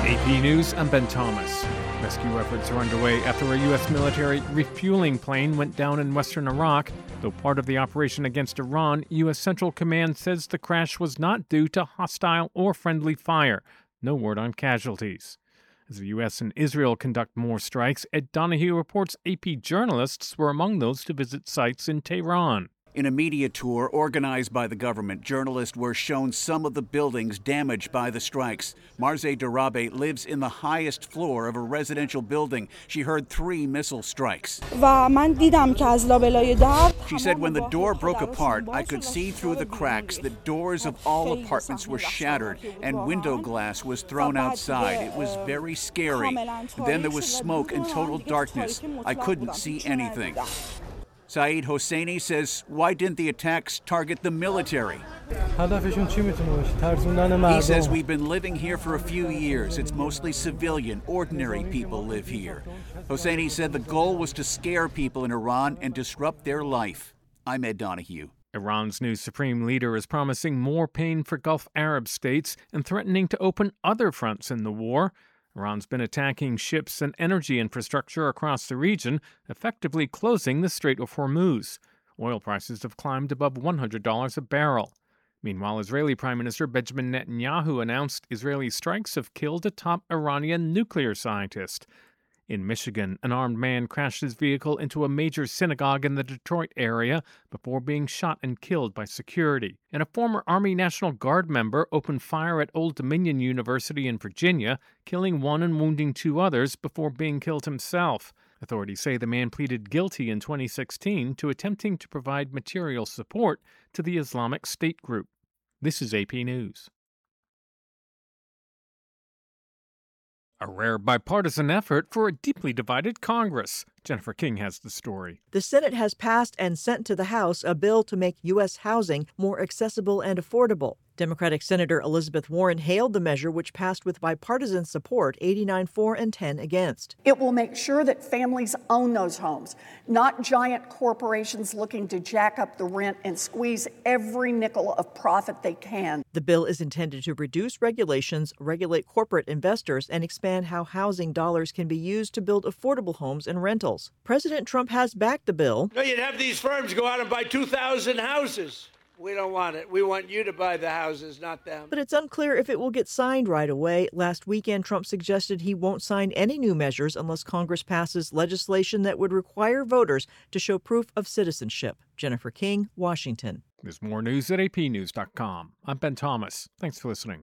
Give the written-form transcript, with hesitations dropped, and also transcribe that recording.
AP News, I'm Ben Thomas. Rescue efforts are underway after a U.S. military refueling plane went down in western Iraq. Though part of the operation against Iran, U.S. Central Command says the crash was not due to hostile or friendly fire. No word on casualties. As the U.S. and Israel conduct more strikes, Ed Donahue reports AP journalists were among those to visit sites in Tehran. In a media tour organized by the government, journalists were shown some of the buildings damaged by the strikes. Marze Darabe lives in the highest floor of a residential building. She heard 3 missile strikes. She said when the door broke apart, I could see through the cracks that doors of all apartments were shattered and window glass was thrown outside. It was very scary. Then there was smoke and total darkness. I couldn't see anything. Saeed Hosseini says, why didn't the attacks target the military? He says we've been living here for a few years. It's mostly civilian, ordinary people live here. Hosseini said the goal was to scare people in Iran and disrupt their life. I'm Ed Donahue. Iran's new supreme leader is promising more pain for Gulf Arab states and threatening to open other fronts in the war. Iran's been attacking ships and energy infrastructure across the region, effectively closing the Strait of Hormuz. Oil prices have climbed above $100 a barrel. Meanwhile, Israeli Prime Minister Benjamin Netanyahu announced Israeli strikes have killed a top Iranian nuclear scientist. In Michigan, an armed man crashed his vehicle into a major synagogue in the Detroit area before being shot and killed by security. And a former Army National Guard member opened fire at Old Dominion University in Virginia, killing 1 and wounding 2 others before being killed himself. Authorities say the man pleaded guilty in 2016 to attempting to provide material support to the Islamic State group. This is AP News. A rare bipartisan effort for a deeply divided Congress. Jennifer King has the story. The Senate has passed and sent to the House a bill to make U.S. housing more accessible and affordable. Democratic Senator Elizabeth Warren hailed the measure, which passed with bipartisan support, 89 for and 10 against. It will make sure that families own those homes, not giant corporations looking to jack up the rent and squeeze every nickel of profit they can. The bill is intended to reduce regulations, regulate corporate investors, and expand how housing dollars can be used to build affordable homes and rentals. President Trump has backed the bill. No, you'd have these firms go out and buy 2,000 houses. We don't want it. We want you to buy the houses, not them. But it's unclear if it will get signed right away. Last weekend, Trump suggested he won't sign any new measures unless Congress passes legislation that would require voters to show proof of citizenship. Jennifer King, Washington. There's more news at apnews.com. I'm Ben Thomas. Thanks for listening.